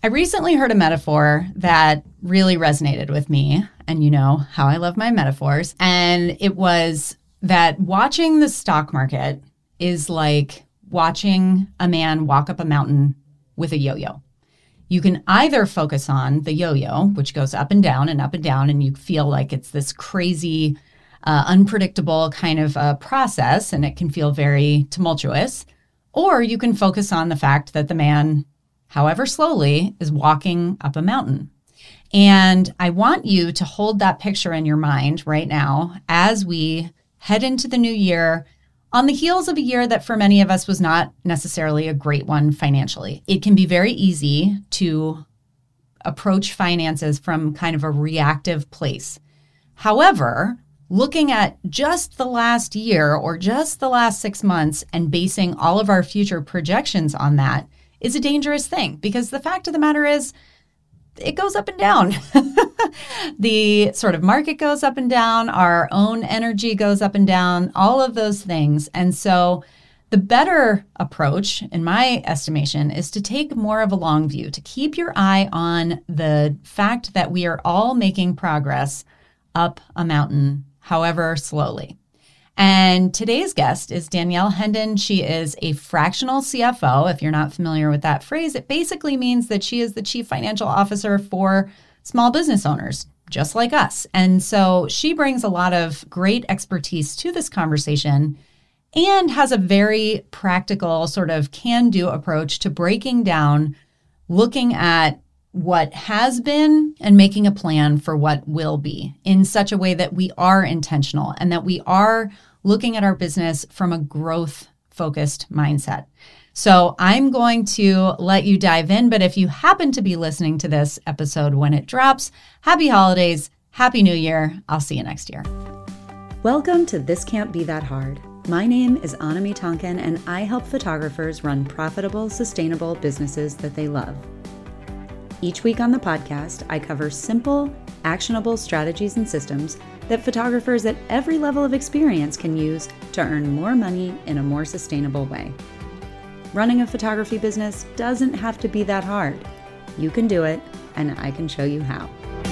I recently heard a metaphor that really resonated with me, and you know how I love my metaphors. And it was that watching the stock market is like watching a man walk up a mountain with a yo-yo. You can either focus on the yo-yo, which goes up and down, and you feel like it's this crazy, unpredictable kind of process, and it can feel very tumultuous. Or you can focus on the fact that the man, however slowly, is walking up a mountain. And I want you to hold that picture in your mind right now as we head into the new year on the heels of a year that for many of us was not necessarily a great one financially. It can be very easy to approach finances from kind of a reactive place. However, looking at just the last year or just the last 6 months and basing all of our future projections on that is a dangerous thing, because the fact of the matter is it goes up and down. The sort of market goes up and down, our own energy goes up and down, all of those things. And so the better approach, in my estimation, is to take more of a long view, to keep your eye on the fact that we are all making progress up a mountain, however slowly. And today's guest is Danielle Hendon. She is a fractional CFO. If you're not familiar with that phrase, it basically means that she is the chief financial officer for small business owners, just like us. And so she brings a lot of great expertise to this conversation and has a very practical sort of can-do approach to breaking down, looking at what has been and making a plan for what will be in such a way that we are intentional and that we are looking at our business from a growth-focused mindset. So I'm going to let you dive in, but if you happen to be listening to this episode when it drops, happy holidays, happy new year. I'll see you next year. Welcome to This Can't Be That Hard. My name is Anami Tonkin, and I help photographers run profitable, sustainable businesses that they love. Each week on the podcast, I cover simple, actionable strategies and systems that photographers at every level of experience can use to earn more money in a more sustainable way. Running a photography business doesn't have to be that hard. You can do it, and I can show you how.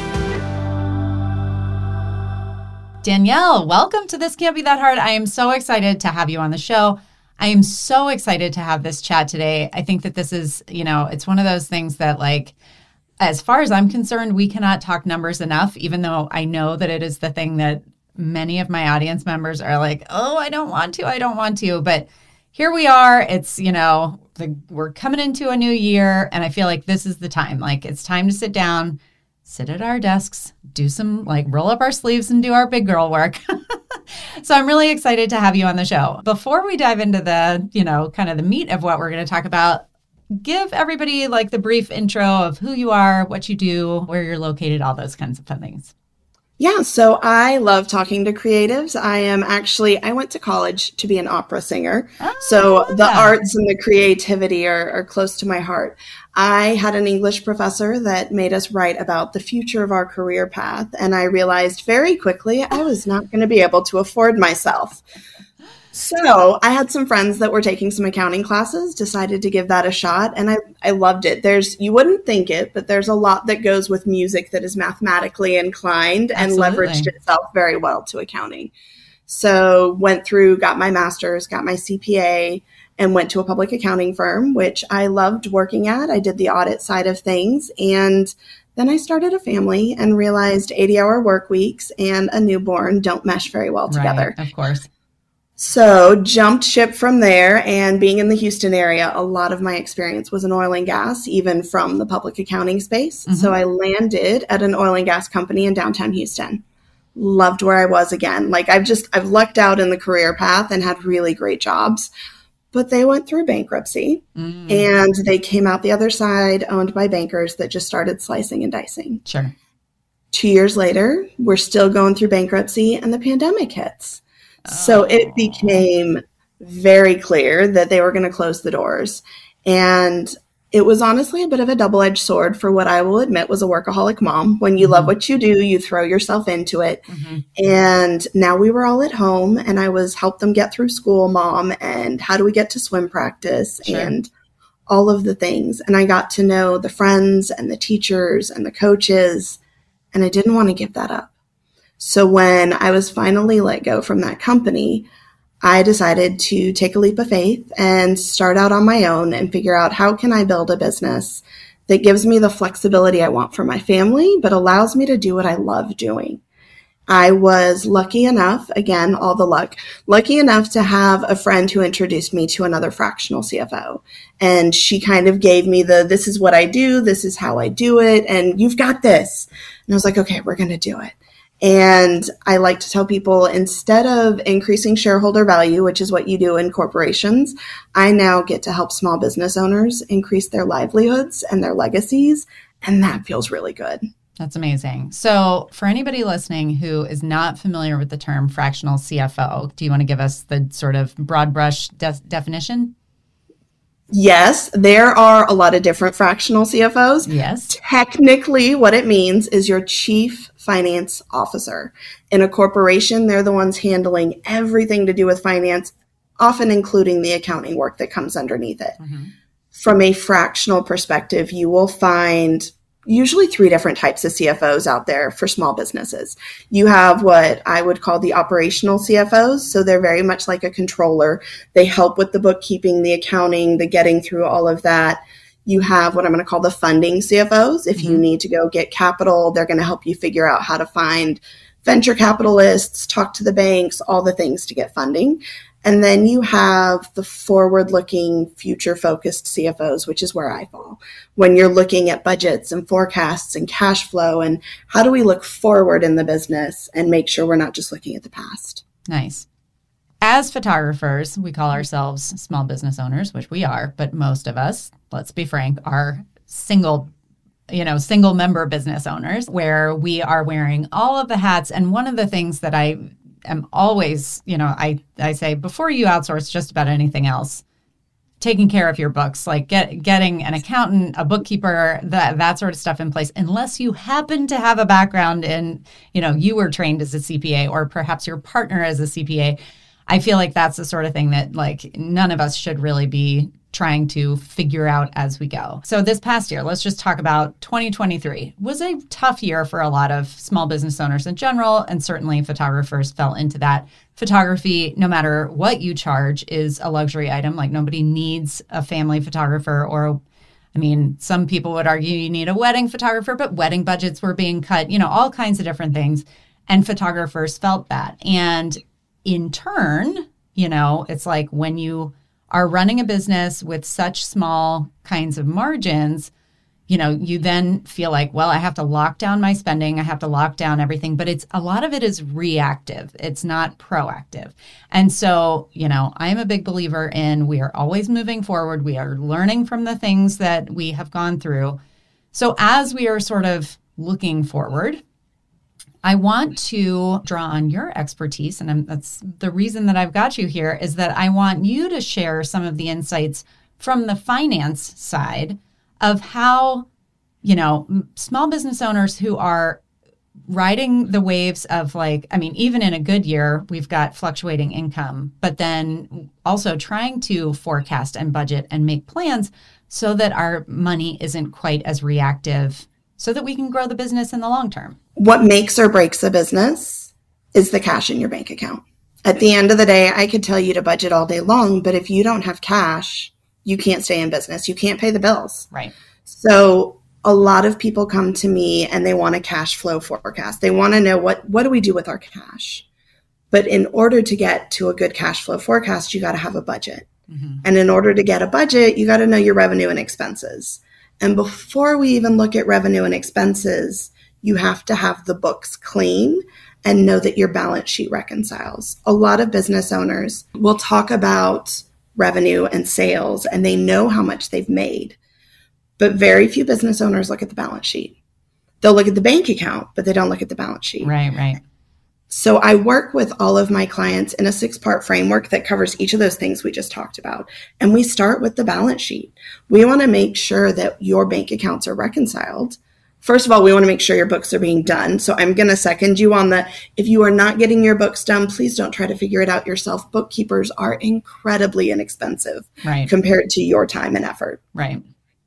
Danielle, welcome to This Can't Be That Hard. I am so excited to have you on the show. I am so excited to have this chat today. I think that this is, it's one of those things that, like, as far as I'm concerned, we cannot talk numbers enough, even though I know that it is the thing that many of my audience members are like, oh, I don't want to. But here we are. It's, we're coming into a new year, and I feel like this is the time. Like, it's time to sit down, sit at our desks, do some, roll up our sleeves and do our big girl work. So I'm really excited to have you on the show. Before we dive into the, kind of the meat of what we're going to talk about, give everybody the brief intro of who you are, what you do, where you're located, all those kinds of fun things. Yeah, so I love talking to creatives. I went to college to be an opera singer. So the arts and the creativity are close to my heart. I had an English professor that made us write about the future of our career path. And I realized very quickly I was not going to be able to afford myself. So I had some friends that were taking some accounting classes, decided to give that a shot, and I loved it. You wouldn't think it, but there's a lot that goes with music that is mathematically inclined and leveraged itself very well to accounting. So went through, got my master's, got my CPA, and went to a public accounting firm, which I loved working at. I did the audit side of things, and then I started a family and realized 80-hour work weeks and a newborn don't mesh very well together. Right, of course. So jumped ship from there, and being in the Houston area, a lot of my experience was in oil and gas, even from the public accounting space. Mm-hmm. So I landed at an oil and gas company in downtown Houston. Loved where I was again. I've lucked out in the career path and had really great jobs, but they went through bankruptcy and they came out the other side owned by bankers that just started slicing and dicing. Sure. 2 years later, we're still going through bankruptcy and the pandemic hits. So it became very clear that they were going to close the doors. And it was honestly a bit of a double-edged sword for what I will admit was a workaholic mom. When you love what you do, you throw yourself into it. Mm-hmm. And now we were all at home, and I was help them get through school, mom, and how do we get to swim practice, and all of the things. And I got to know the friends and the teachers and the coaches, and I didn't want to give that up. So when I was finally let go from that company, I decided to take a leap of faith and start out on my own and figure out how can I build a business that gives me the flexibility I want for my family, but allows me to do what I love doing. I was lucky enough, again, all the luck, lucky enough to have a friend who introduced me to another fractional CFO. And she kind of gave me this is what I do, this is how I do it, and you've got this. And I was like, okay, we're going to do it. And I like to tell people, instead of increasing shareholder value, which is what you do in corporations, I now get to help small business owners increase their livelihoods and their legacies. And that feels really good. That's amazing. So for anybody listening who is not familiar with the term fractional CFO, do you want to give us the sort of broad brush definition? Yes, there are a lot of different fractional CFOs. Yes. Technically, what it means is your chief finance officer. In a corporation, they're the ones handling everything to do with finance, often including the accounting work that comes underneath it. Mm-hmm. From a fractional perspective, you will find usually 3 different types of CFOs out there for small businesses. You have what I would call the operational CFOs. So they're very much like a controller. They help with the bookkeeping, the accounting, the getting through all of that. You have what I'm going to call the funding CFOs. If you need to go get capital, they're going to help you figure out how to find venture capitalists, talk to the banks, all the things to get funding. And then you have the forward-looking, future-focused CFOs, which is where I fall. When you're looking at budgets and forecasts and cash flow and how do we look forward in the business and make sure we're not just looking at the past. Nice. As photographers, we call ourselves small business owners, which we are, but most of us, let's be frank, are single member business owners where we are wearing all of the hats. And one of the things that I am always, I say before you outsource just about anything else, taking care of your books, like getting an accountant, a bookkeeper, that sort of stuff in place, unless you happen to have a background in, you were trained as a CPA or perhaps your partner as a CPA. I feel like that's the sort of thing that none of us should really be trying to figure out as we go. So this past year, let's just talk about 2023, was a tough year for a lot of small business owners in general, and certainly photographers fell into that. Photography, no matter what you charge, is a luxury item. Like nobody needs a family photographer some people would argue you need a wedding photographer, but wedding budgets were being cut, all kinds of different things. And photographers felt that. And in turn, it's like when you are running a business with such small kinds of margins, you then feel like, well, I have to lock down my spending. I have to lock down everything. But a lot of it is reactive. It's not proactive. And so, I'm a big believer in we are always moving forward. We are learning from the things that we have gone through. So as we are sort of looking forward, I want to draw on your expertise, and that's the reason that I've got you here, is that I want you to share some of the insights from the finance side of how, small business owners who are riding the waves of even in a good year, we've got fluctuating income, but then also trying to forecast and budget and make plans so that our money isn't quite as reactive so that we can grow the business in the long term. What makes or breaks a business is the cash in your bank account. At the end of the day, I could tell you to budget all day long, but if you don't have cash, you can't stay in business. You can't pay the bills. Right. So a lot of people come to me and they want a cash flow forecast. They want to know what do we do with our cash? But in order to get to a good cash flow forecast, you got to have a budget. Mm-hmm. And in order to get a budget, you got to know your revenue and expenses. And before we even look at revenue and expenses, you have to have the books clean and know that your balance sheet reconciles. A lot of business owners will talk about revenue and sales, and they know how much they've made. But very few business owners look at the balance sheet. They'll look at the bank account, but they don't look at the balance sheet. Right. So I work with all of my clients in a 6-part framework that covers each of those things we just talked about. And we start with the balance sheet. We want to make sure that your bank accounts are reconciled first of all, we want to make sure your books are being done. So I'm going to second you on the, if you are not getting your books done, please don't try to figure it out yourself. Bookkeepers are incredibly inexpensive compared to your time and effort. Right.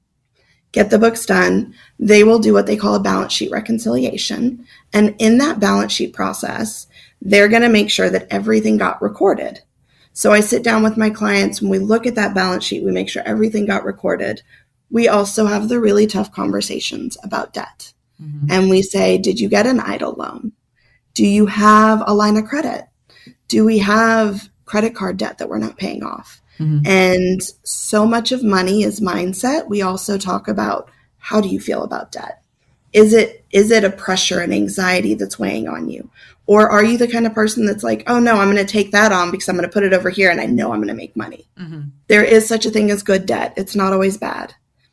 Get the books done. They will do what they call a balance sheet reconciliation. And in that balance sheet process, they're going to make sure that everything got recorded. So I sit down with my clients. When we look at that balance sheet, we make sure everything got recorded. We also have the really tough conversations about debt. Mm-hmm. And we say, did you get an EIDL loan? Do you have a line of credit? Do we have credit card debt that we're not paying off? Mm-hmm. And so much of money is mindset. We also talk about, how do you feel about debt? Is it a pressure and anxiety that's weighing on you? Or are you the kind of person that's like, oh no, I'm going to take that on because I'm going to put it over here and I know I'm going to make money. Mm-hmm. There is such a thing as good debt. It's not always bad.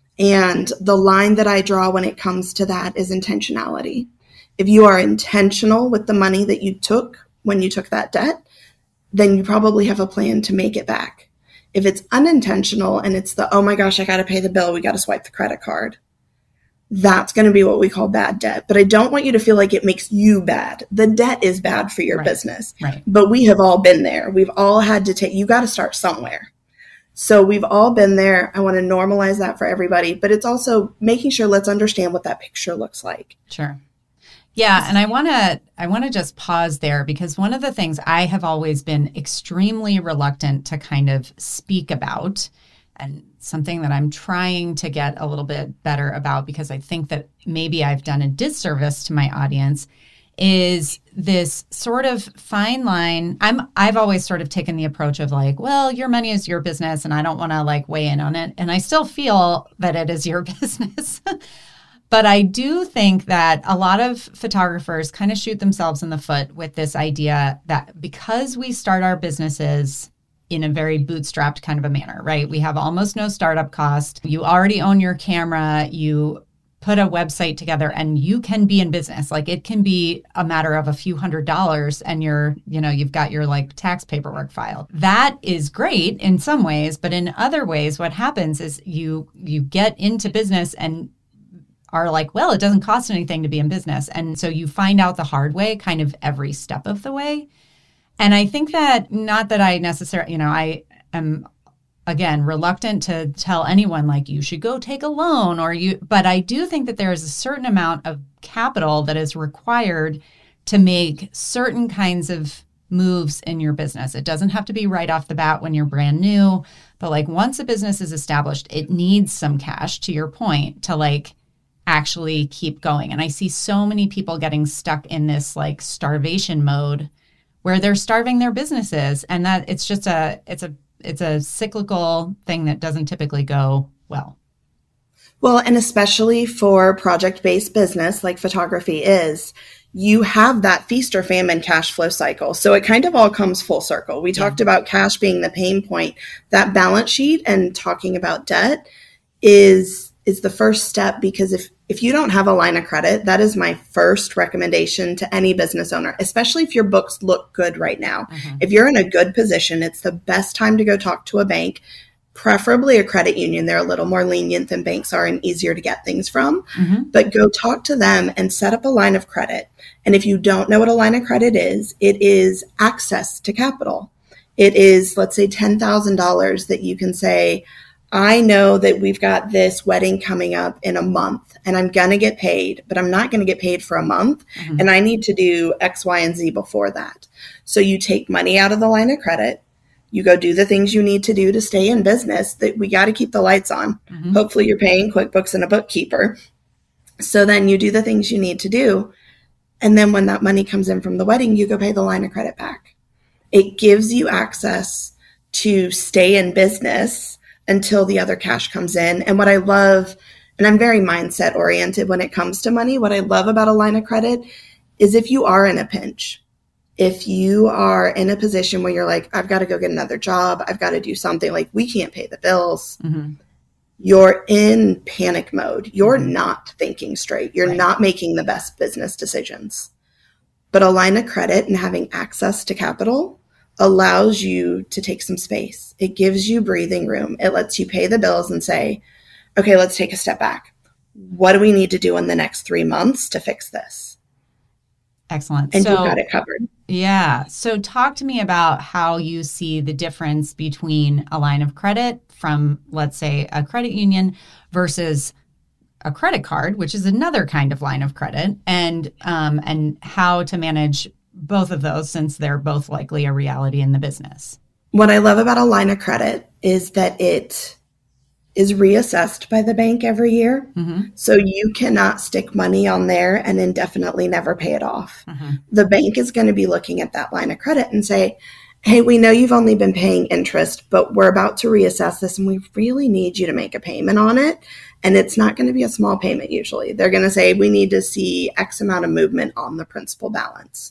And the line that I draw when it comes to that is intentionality. If you are intentional with the money that you took when you took that debt, then you probably have a plan to make it back. If it's unintentional and it's the, oh my gosh, I got to pay the bill, we got to swipe the credit card, that's going to be what we call bad debt. But I don't want you to feel like it makes you bad. The debt is bad for your business. Right. But we have all been there. We've all had to you got to start somewhere. So we've all been there. I want to normalize that for everybody, but it's also making sure, let's understand what that picture looks like. Sure. Yeah. And I want to just pause there, because one of the things I have always been extremely reluctant to kind of speak about, and something that I'm trying to get a little bit better about, because I think that maybe I've done a disservice to my audience, is this sort of fine line. I've always sort of taken the approach of like, well, your money is your business and I don't want to like weigh in on it. And I still feel that it is your business. But I do think that a lot of photographers kind of shoot themselves in the foot with this idea that because we start our businesses in a very bootstrapped kind of a manner, right? We have almost no startup cost. You already own your camera. You put a website together and you can be in business. Like it can be a matter of a few $100s and you've got your like tax paperwork filed. That is great in some ways, but in other ways, what happens is you get into business and are like, well, it doesn't cost anything to be in business. And so you find out the hard way kind of every step of the way. And I think that, not that I necessarily, I am, again, reluctant to tell anyone like you should go take a loan but I do think that there is a certain amount of capital that is required to make certain kinds of moves in your business. It doesn't have to be right off the bat when you're brand new, but like once a business is established, it needs some cash, to your point, to like actually keep going. And I see so many people getting stuck in this like starvation mode where they're starving their businesses, and that it's just it's a cyclical thing that doesn't typically go well. Well, and especially for project-based business like photography is, you have that feast or famine cash flow cycle. So it kind of all comes full circle. We talked about cash being the pain point. That balance sheet and talking about debt is the first step, because if you don't have a line of credit, that is my first recommendation to any business owner, especially if your books look good right now. Mm-hmm. If you're in a good position, it's the best time to go talk to a bank, preferably a credit union. They're a little more lenient than banks are and easier to get things from. Mm-hmm. But go talk to them and set up a line of credit. And if you don't know what a line of credit is, it is access to capital. It is, let's say, $10,000 that you can say, I know that we've got this wedding coming up in a month and I'm going to get paid, but I'm not going to get paid for a month. Mm-hmm. And I need to do X, Y, and Z before that. So you take money out of the line of credit. You go do the things you need to do to stay in business. That we got to keep the lights on. Mm-hmm. Hopefully you're paying QuickBooks and a bookkeeper. So then you do the things you need to do. And then when that money comes in from the wedding, you go pay the line of credit back. It gives you access to stay in business until the other cash comes in. And what I love, and I'm very mindset oriented when it comes to money, what I love about a line of credit is if you are in a pinch, if you are in a position where you're like, I've got to go get another job, I've got to do something, like we can't pay the bills, mm-hmm. You're in panic mode. You're mm-hmm. not thinking straight. You're not making the best business decisions. But a line of credit and having access to capital allows you to take some space. It gives you breathing room. It lets you pay the bills and say, okay, let's take a step back. what do we need to do in the next 3 months to fix this? Excellent. And you've got it covered. Yeah. So talk to me about how you see the difference between a line of credit from, let's say, a credit union versus a credit card, which is another kind of line of credit, and how to manage both of those since they're both likely a reality in the business. What I love about a line of credit is that it is reassessed by the bank every year. Mm-hmm. So you cannot stick money on there and indefinitely never pay it off. Mm-hmm. The bank is going to be looking at that line of credit and say, hey, we know you've only been paying interest, but we're about to reassess this and we really need you to make a payment on it. And it's not going to be a small payment usually. They're going to say, we need to see X amount of movement on the principal balance.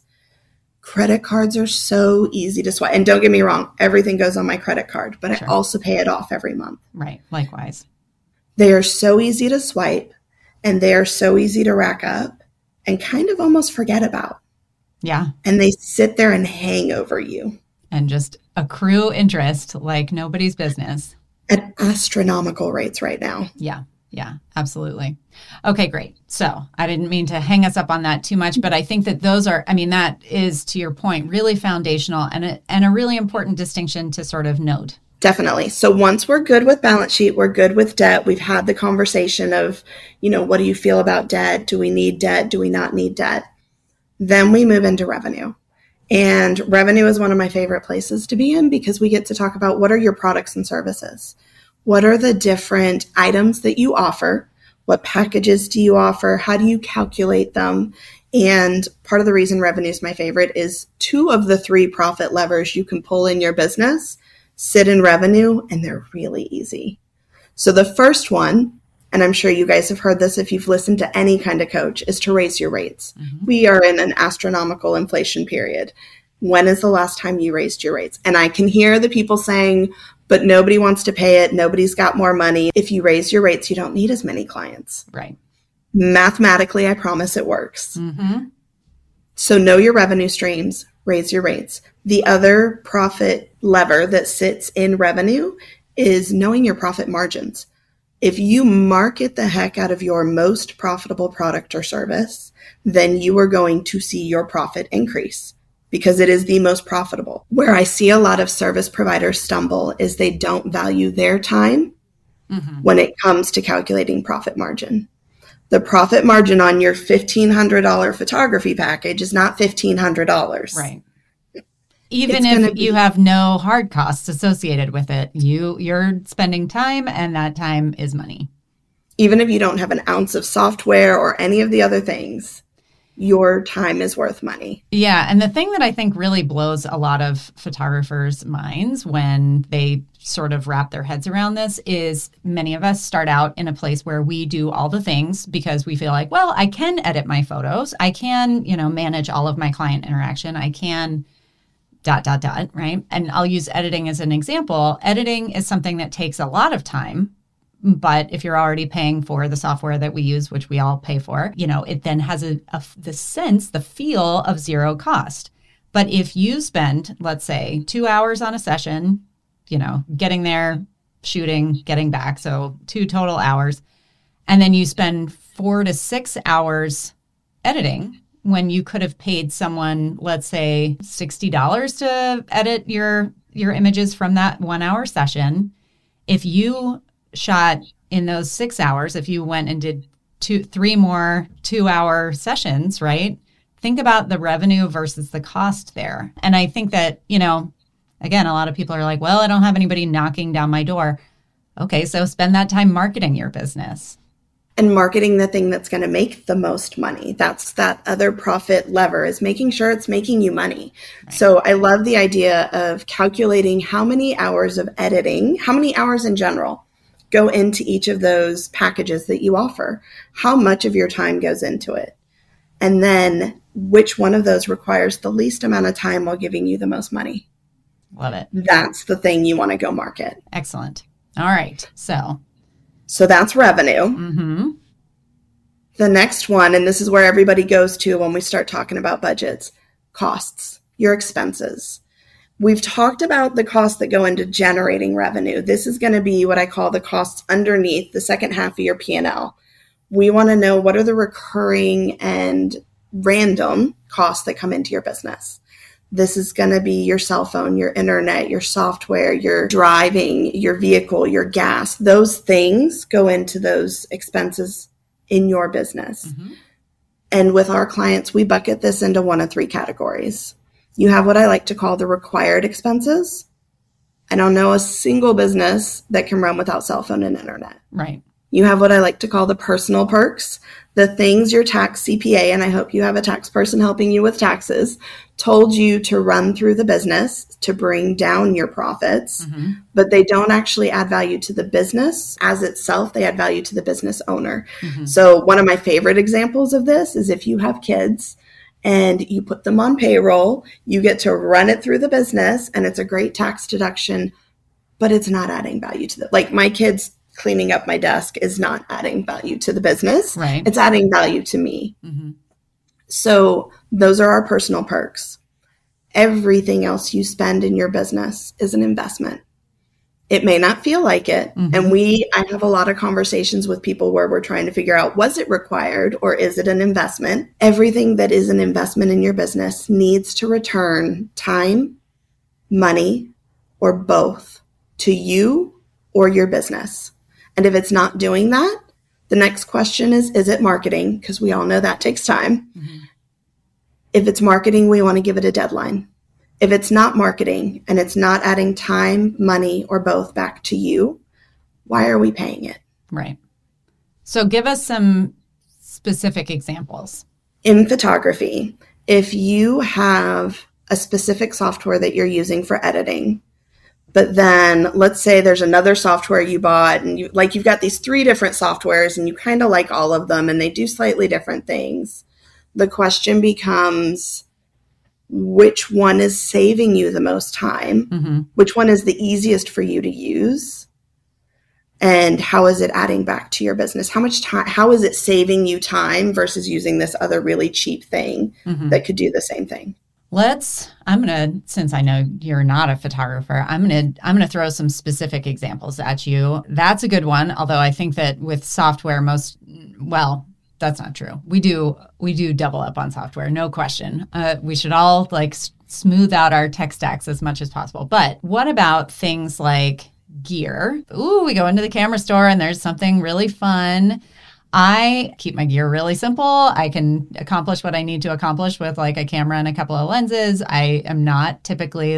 Credit cards are so easy to swipe. And don't get me wrong, everything goes on my credit card, but sure. I also pay it off every month. Right. Likewise. They are so easy to swipe and they are so easy to rack up and kind of almost forget about. Yeah. And they sit there and hang over you. And just accrue interest like nobody's business. At astronomical rates right now. Yeah. Yeah, absolutely. Okay, great. So I didn't mean to hang us up on that too much, but I think that that is, to your point, really foundational and a really important distinction to sort of note. Definitely. So once we're good with balance sheet, we're good with debt. We've had the conversation of, what do you feel about debt? Do we need debt? Do we not need debt? Then we move into revenue. And revenue is one of my favorite places to be in because we get to talk about what are your products and services? What are the different items that you offer? What packages do you offer? How do you calculate them? And part of the reason revenue is my favorite is 2 of the 3 profit levers you can pull in your business sit in revenue, and they're really easy. So the first one, and I'm sure you guys have heard this if you've listened to any kind of coach, is to raise your rates. Mm-hmm. We are in an astronomical inflation period. When is the last time you raised your rates? And I can hear the people saying, but nobody wants to pay it. Nobody's got more money. If you raise your rates, you don't need as many clients. Right. Mathematically, I promise it works. Mm-hmm. So know your revenue streams, raise your rates. The other profit lever that sits in revenue is knowing your profit margins. If you market the heck out of your most profitable product or service, then you are going to see your profit increase because it is the most profitable. Where I see a lot of service providers stumble is they don't value their time when it comes to calculating profit margin. The profit margin on your $1,500 photography package is not $1,500. Right. Even if you have no hard costs associated with it, you're spending time and that time is money. Even if you don't have an ounce of software or any of the other things, your time is worth money. Yeah. And the thing that I think really blows a lot of photographers' minds when they sort of wrap their heads around this is many of us start out in a place where we do all the things because we feel like, well, I can edit my photos. I can, manage all of my client interaction. I can ... right? And I'll use editing as an example. Editing is something that takes a lot of time. But if you're already paying for the software that we use, which we all pay for, it then has the feel of zero cost. But if you spend, let's say, 2 hours on a session, getting there, shooting, getting back, so 2 total hours, and then you spend 4 to 6 hours editing, when you could have paid someone, let's say, $60 to edit your images from that 1 hour session, if you shot in those 6 hours, if you went and did 3 more 2-hour sessions, right? Think about the revenue versus the cost there. And I think that, again, a lot of people are like, well, I don't have anybody knocking down my door. Okay, so spend that time marketing your business. And marketing the thing that's going to make the most money. That's that other profit lever, is making sure it's making you money. Right. So I love the idea of calculating how many hours of editing, how many hours in general go into each of those packages that you offer. How much of your time goes into it? And then which one of those requires the least amount of time while giving you the most money? Love it. That's the thing you want to go market. Excellent. All right. So that's revenue. Mm-hmm. The next one, and this is where everybody goes to when we start talking about budgets, costs, your expenses. We've talked about the costs that go into generating revenue. This is going to be what I call the costs underneath the second half of your P&L. We want to know what are the recurring and random costs that come into your business. This is going to be your cell phone, your internet, your software, your driving, your vehicle, your gas. Those things go into those expenses in your business. Mm-hmm. And with our clients, we bucket this into one of three categories. You have what I like to call the required expenses. I don't know a single business that can run without cell phone and internet. Right. You have what I like to call the personal perks, the things your tax CPA, and I hope you have a tax person helping you with taxes, told you to run through the business to bring down your profits, mm-hmm. but they don't actually add value to the business as itself. They add value to the business owner. Mm-hmm. So one of my favorite examples of this is if you have kids and you put them on payroll, you get to run it through the business and it's a great tax deduction, but it's not adding value to them. Like my kids cleaning up my desk is not adding value to the business. Right. It's adding value to me. Mm-hmm. So those are our personal perks. Everything else you spend in your business is an investment. It may not feel like it. Mm-hmm. And I have a lot of conversations with people where we're trying to figure out, was it required or is it an investment? Everything that is an investment in your business needs to return time, money, or both to you or your business. And if it's not doing that, the next question is it marketing? Because we all know that takes time. Mm-hmm. If it's marketing, we want to give it a deadline. If it's not marketing and it's not adding time, money, or both back to you, why are we paying it? Right. So give us some specific examples. In photography, if you have a specific software that you're using for editing, but then let's say there's another software you bought and you've got these 3 different softwares and you kind of like all of them and they do slightly different things. The question becomes, which one is saving you the most time? Mm-hmm. Which one is the easiest for you to use? And how is it adding back to your business? How much time, how is it saving you time versus using this other really cheap thing mm-hmm. that could do the same thing? Since I know you're not a photographer, I'm gonna throw some specific examples at you. That's a good one. Although I think that with software, that's not true. We do double up on software, no question. We should all smooth out our tech stacks as much as possible. But what about things like gear? Ooh, we go into the camera store and there's something really fun. I keep my gear really simple. I can accomplish what I need to accomplish with a camera and a couple of lenses. I am not typically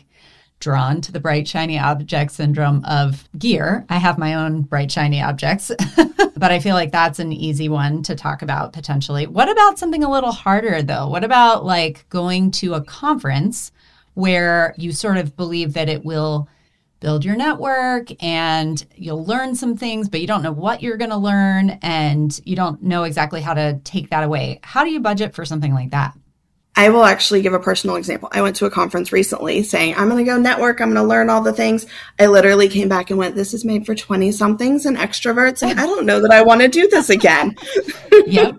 drawn to the bright, shiny object syndrome of gear. I have my own bright, shiny objects, but I feel like that's an easy one to talk about potentially. What about something a little harder though? What about going to a conference where you sort of believe that it will build your network and you'll learn some things, but you don't know what you're going to learn and you don't know exactly how to take that away. How do you budget for something like that? I will actually give a personal example. I went to a conference recently saying, I'm going to go network. I'm going to learn all the things. I literally came back and went, this is made for 20 somethings and extroverts. And I don't know that I want to do this again. Yep.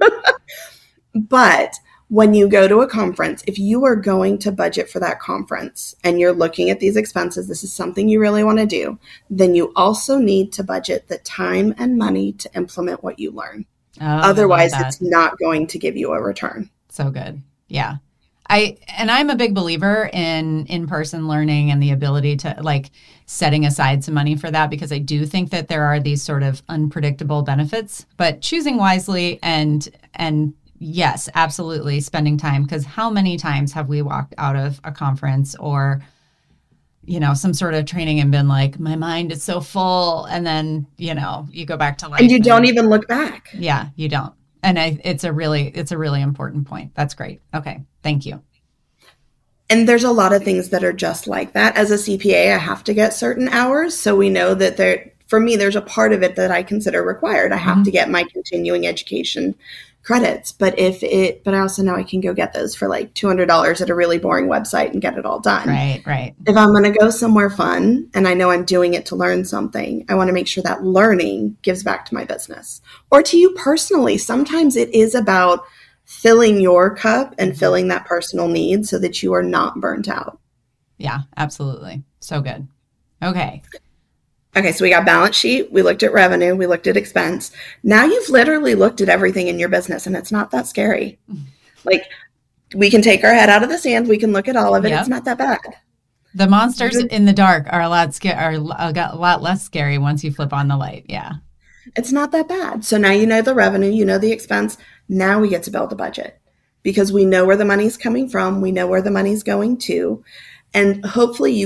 But when you go to a conference, if you are going to budget for that conference and you're looking at these expenses, this is something you really want to do, then you also need to budget the time and money to implement what you learn. Oh, otherwise, it's not going to give you a return. So good. Yeah. I'm a big believer in in-person learning and the ability to setting aside some money for that, because I do think that there are these sort of unpredictable benefits, but choosing wisely and yes, absolutely spending time, because how many times have we walked out of a conference or, some sort of training and been like, my mind is so full. And then, you go back to life. And you don't even look back. Yeah, you don't. And it's a really important point. That's great. Okay. Thank you. And there's a lot of things that are just like that. As a CPA, I have to get certain hours. So we know that for me, there's a part of it that I consider required. I have mm-hmm. to get my continuing education credits, but I also know I can go get those for $200 at a really boring website and get it all done. Right. If I'm going to go somewhere fun and I know I'm doing it to learn something, I want to make sure that learning gives back to my business or to you personally. Sometimes it is about filling your cup and filling that personal need so that you are not burnt out. Yeah, absolutely. So good. Okay. Okay, so we got balance sheet, we looked at revenue, we looked at expense. Now you've literally looked at everything in your business, and it's not that scary. Like, we can take our head out of the sand, we can look at all of it. Yep. It's not that bad. The monsters in the dark are a lot less scary once you flip on the light. Yeah. It's not that bad. So now you know the revenue, you know the expense. Now we get to build a budget because we know where the money's coming from. We know where the money's going to. And hopefully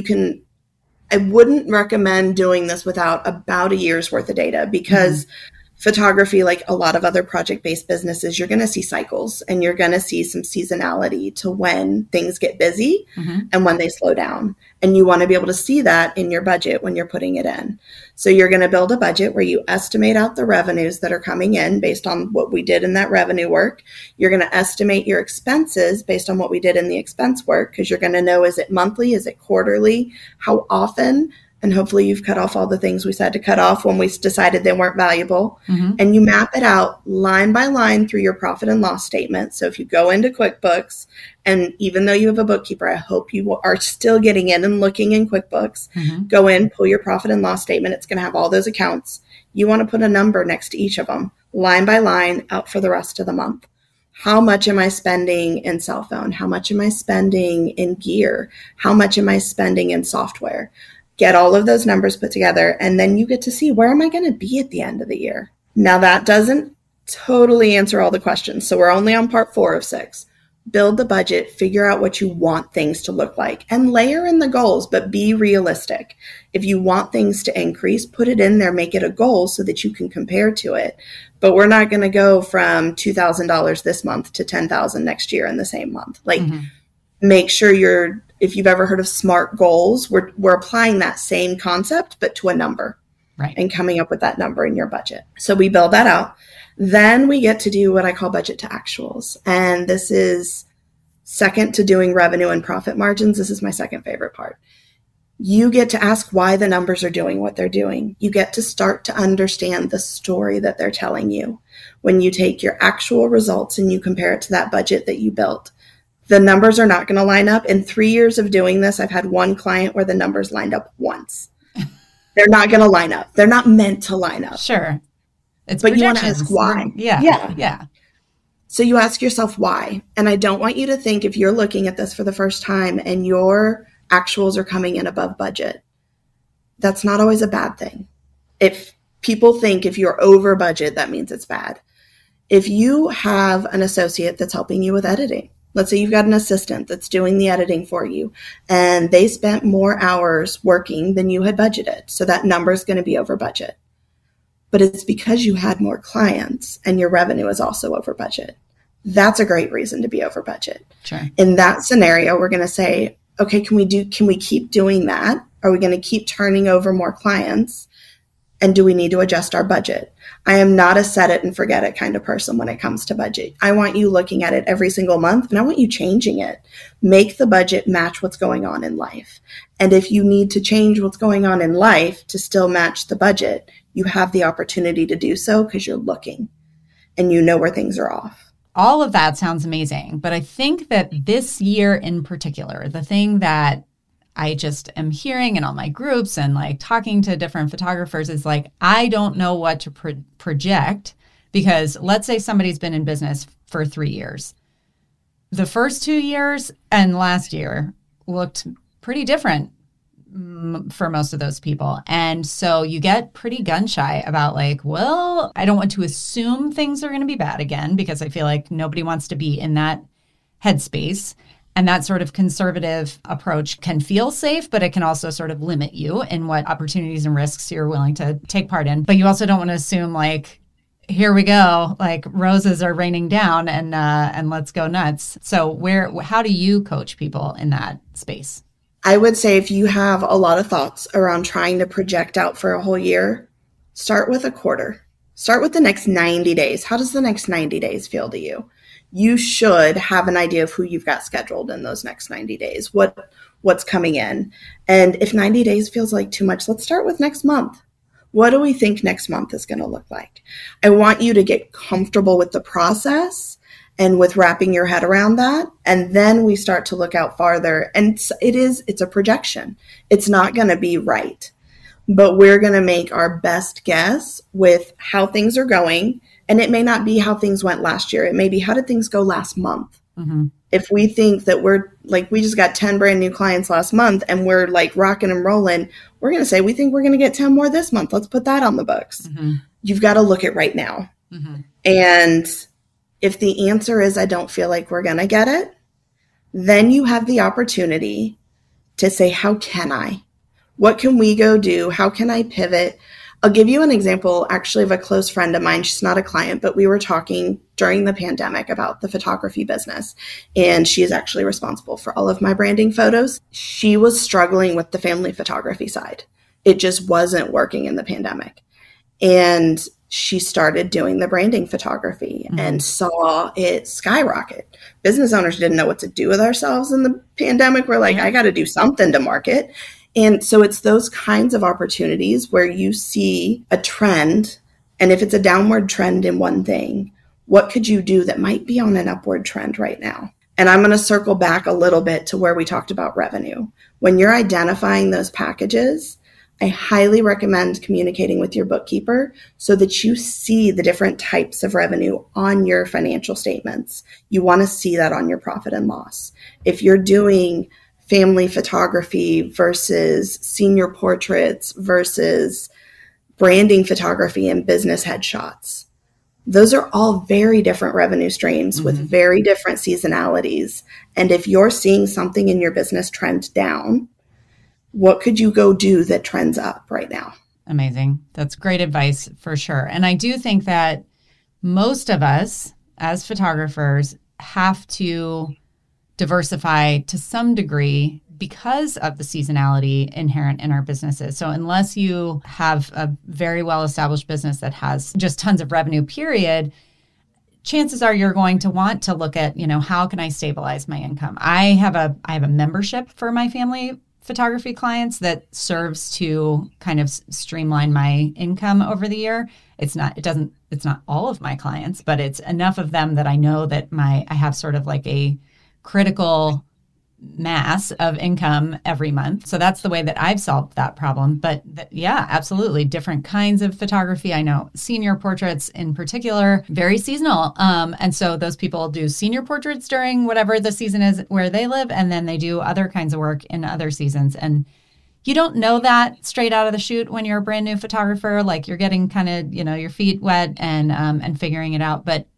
I wouldn't recommend doing this without about a year's worth of data because photography, like a lot of other project-based businesses, you're going to see cycles and you're going to see some seasonality to when things get busy and when they slow down. And you want to be able to see that in your budget when you're putting it in. So you're going to build a budget where you estimate out the revenues that are coming in based on what we did in that revenue work. You're going to estimate your expenses based on what we did in the expense work because you're going to know, is it monthly? Is it quarterly? How often? And hopefully you've cut off all the things we said to cut off when we decided they weren't valuable. And you map it out line by line through your profit and loss statement. So if you go into QuickBooks, and even though you have a bookkeeper, I hope you are still getting in and looking in QuickBooks, go in, pull your profit and loss statement. It's going to have all those accounts. You want to put a number next to each of them, line by line, out for the rest of the month. How much am I spending in cell phone? How much am I spending in gear? How much am I spending in software? Get all of those numbers put together, and then you get to see, where am I going to be at the end of the year? Now, that doesn't totally answer all the questions. So we're only on part 4 of 6. Build the budget, figure out what you want things to look like, and layer in the goals, but be realistic. If you want things to increase, put it in there, make it a goal so that you can compare to it. But we're not going to go from $2,000 this month to $10,000 next year in the same month. Like, make sure if you've ever heard of SMART goals, we're applying that same concept, but to a number, right? And coming up with that number in your budget. So we build that out. Then we get to do what I call budget to actuals. And this is second to doing revenue and profit margins. This is my second favorite part. You get to ask why the numbers are doing what they're doing. You get to start to understand the story that they're telling you. When you take your actual results and you compare it to that budget that you built, the numbers are not going to line up. In 3 years of doing this, I've had one client where the numbers lined up once. They're not going to line up. They're not meant to line up. Sure. But you want to ask why. Yeah. So you ask yourself why. And I don't want you to think, if you're looking at this for the first time and your actuals are coming in above budget, that's not always a bad thing. If people think if you're over budget, that means it's bad. If you have an associate that's helping you with editing, let's say you've got an assistant that's doing the editing for you and they spent more hours working than you had budgeted. So that number is going to be over budget. But it's because you had more clients and your revenue is also over budget. That's a great reason to be over budget. Sure. In that scenario, we're going to say, okay, can we keep doing that? Are we going to keep turning over more clients? And do we need to adjust our budget? I am not a set it and forget it kind of person when it comes to budget. I want you looking at it every single month and I want you changing it. Make the budget match what's going on in life. And if you need to change what's going on in life to still match the budget, you have the opportunity to do so because you're looking and you know where things are off. All of that sounds amazing. But I think that this year in particular, the thing that I just am hearing in all my groups and like talking to different photographers is like, I don't know what to project because let's say somebody's been in business for 3 years. The first 2 years and last year looked pretty different for most of those people. And so you get pretty gun shy about like, well, I don't want to assume things are going to be bad again because I feel like nobody wants to be in that headspace. And that sort of conservative approach can feel safe, but it can also sort of limit you in what opportunities and risks you're willing to take part in. But you also don't want to assume like, here we go, like roses are raining down and let's go nuts. So how do you coach people in that space? I would say if you have a lot of thoughts around trying to project out for a whole year, start with a quarter. Start with the next 90 days. How does the next 90 days feel to you? You should have an idea of who you've got scheduled in those next 90 days, what's coming in. And if 90 days feels like too much, let's start with next month. What do we think next month is going to look like? I want you to get comfortable with the process and with wrapping your head around that. And then we start to look out farther. And it's a projection. It's not going to be right. but we're going to make our best guess with how things are going. And it may not be how things went last year. It may be, how did things go last month? Mm-hmm. If we think that we're like, we just got 10 brand new clients last month and we're like rocking and rolling, we're going to say, we think we're going to get 10 more this month. Let's put that on the books. Mm-hmm. You've got to look at right now. Mm-hmm. And if the answer is, I don't feel like we're going to get it, then you have the opportunity to say, how can I? What can we go do? How can I pivot? I'll give you an example actually of a close friend of mine. She's not a client, but we were talking during the pandemic about the photography business. And she is actually responsible for all of my branding photos. She was struggling with the family photography side. It just wasn't working in the pandemic. And she started doing the branding photography and saw it skyrocket. Business owners didn't know what to do with ourselves in the pandemic. We're like, I got to do something to market. And so it's those kinds of opportunities where you see a trend, and if it's a downward trend in one thing, what could you do that might be on an upward trend right now? And I'm going to circle back a little bit to where we talked about revenue. When you're identifying those packages, I highly recommend communicating with your bookkeeper so that you see the different types of revenue on your financial statements. You want to see that on your profit and loss. If you're doing family photography versus senior portraits versus branding photography and business headshots, those are all very different revenue streams with very different seasonalities. And if you're seeing something in your business trend down, what could you go do that trends up right now? Amazing. That's great advice for sure. And I do think that most of us as photographers have to diversify to some degree because of the seasonality inherent in our businesses. So unless you have a very well-established business that has just tons of revenue, period, chances are you're going to want to look at, how can I stabilize my income? I have a membership for my family photography clients that serves to kind of streamline my income over the year. It's not all of my clients, but it's enough of them that I know that I have sort of like a critical mass of income every month. So that's the way that I've solved that problem. But yeah, absolutely. Different kinds of photography. I know senior portraits in particular, very seasonal. And so those people do senior portraits during whatever the season is where they live. And then they do other kinds of work in other seasons. And you don't know that straight out of the chute when you're a brand new photographer, like you're getting kind of, your feet wet and figuring it out. But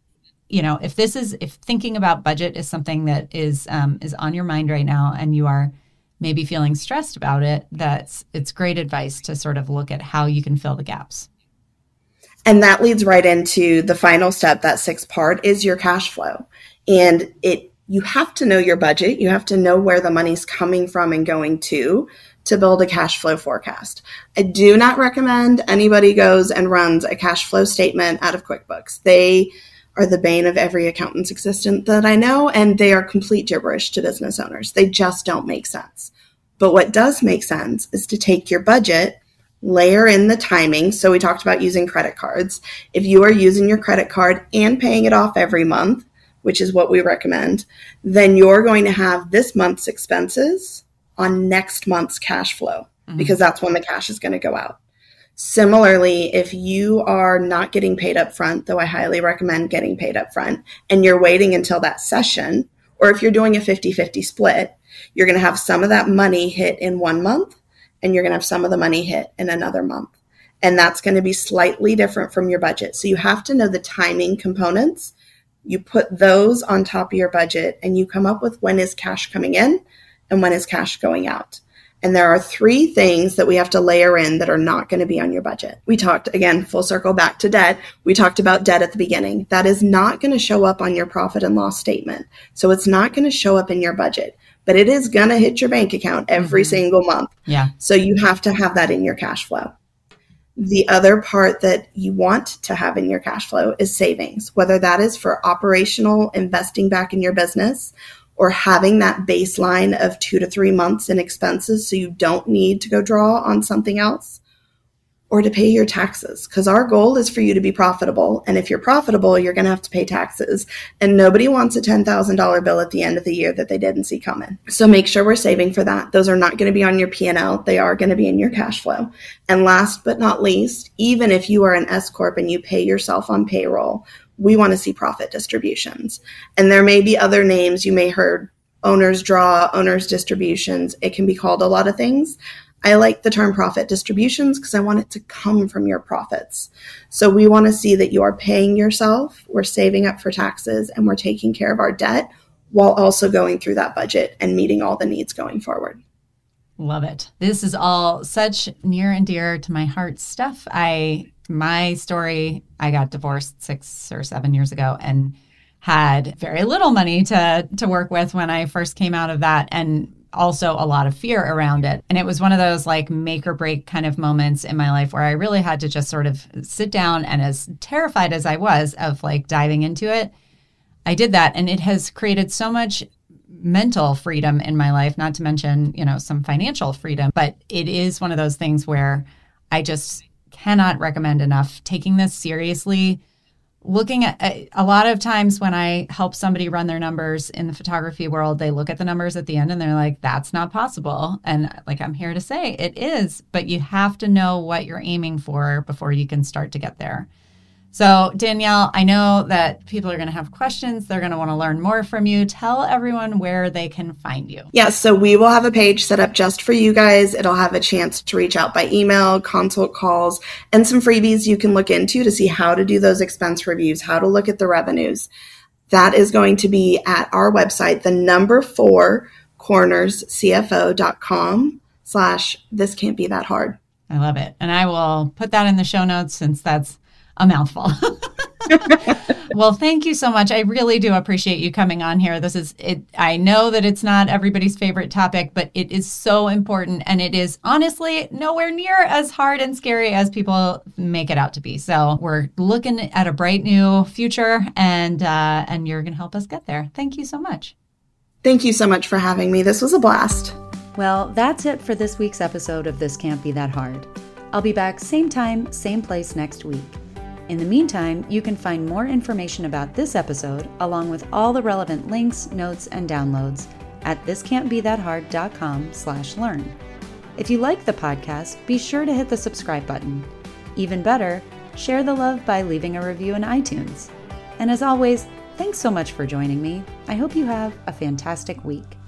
if thinking about budget is something that is on your mind right now and you are maybe feeling stressed about it, it's great advice to sort of look at how you can fill the gaps. And that leads right into the final step, that sixth part is your cash flow. And you have to know your budget. You have to know where the money's coming from and going to build a cash flow forecast. I do not recommend anybody goes and runs a cash flow statement out of QuickBooks. They are the bane of every accountant's existence that I know, and they are complete gibberish to business owners. They just don't make sense. But what does make sense is to take your budget, layer in the timing. So we talked about using credit cards. If you are using your credit card and paying it off every month, which is what we recommend, then you're going to have this month's expenses on next month's cash flow because that's when the cash is going to go out. Similarly, if you are not getting paid up front, though I highly recommend getting paid up front, and you're waiting until that session, or if you're doing a 50-50 split, you're going to have some of that money hit in 1 month, and you're going to have some of the money hit in another month. And that's going to be slightly different from your budget. So you have to know the timing components. You put those on top of your budget, and you come up with when is cash coming in and when is cash going out. And there are 3 things that we have to layer in that are not going to be on your budget. We talked, again, full circle back to debt. We talked about debt at the beginning. That is not going to show up on your profit and loss statement. So it's not going to show up in your budget, but it is going to hit your bank account every single month. Yeah. So you have to have that in your cash flow. The other part that you want to have in your cash flow is savings, whether that is for operational investing back in your business or having that baseline of 2 to 3 months in expenses so you don't need to go draw on something else, or to pay your taxes, because our goal is for you to be profitable. And if you're profitable, you're going to have to pay taxes. And nobody wants a $10,000 bill at the end of the year that they didn't see coming. So make sure we're saving for that. Those are not going to be on your P&L. They are going to be in your cash flow. And last but not least, even if you are an S Corp and you pay yourself on payroll, we want to see profit distributions. And there may be other names. You may heard owner's draw, owner's distributions. It can be called a lot of things. I like the term profit distributions because I want it to come from your profits. So we want to see that you are paying yourself, we're saving up for taxes, and we're taking care of our debt while also going through that budget and meeting all the needs going forward. Love it. This is all such near and dear to my heart stuff. My story, I got divorced 6 or 7 years ago and had very little money to work with when I first came out of that, and also a lot of fear around it. And it was one of those like make or break kind of moments in my life where I really had to just sort of sit down, and as terrified as I was of like diving into it, I did that. And it has created so much mental freedom in my life, not to mention, some financial freedom. But it is one of those things where I just cannot recommend enough taking this seriously. Looking at a lot of times when I help somebody run their numbers in the photography world, they look at the numbers at the end and they're like, that's not possible. And like, I'm here to say it is, but you have to know what you're aiming for before you can start to get there. So Danielle, I know that people are going to have questions. They're going to want to learn more from you. Tell everyone where they can find you. Yeah, so we will have a page set up just for you guys. It'll have a chance to reach out by email, consult calls, and some freebies you can look into to see how to do those expense reviews, how to look at the revenues. That is going to be at our website, the number 4 cornerscfo.com/this can't be that hard. I love it. And I will put that in the show notes since that's a mouthful. Well, thank you so much. I really do appreciate you coming on here. This is it. I know that it's not everybody's favorite topic, but it is so important. And it is honestly nowhere near as hard and scary as people make it out to be. So we're looking at a bright new future, and you're going to help us get there. Thank you so much. Thank you so much for having me. This was a blast. Well, that's it for this week's episode of This Can't Be That Hard. I'll be back same time, same place next week. In the meantime, you can find more information about this episode, along with all the relevant links, notes, and downloads at thiscan'tbethathard.com/learn. If you like the podcast, be sure to hit the subscribe button. Even better, share the love by leaving a review in iTunes. And as always, thanks so much for joining me. I hope you have a fantastic week.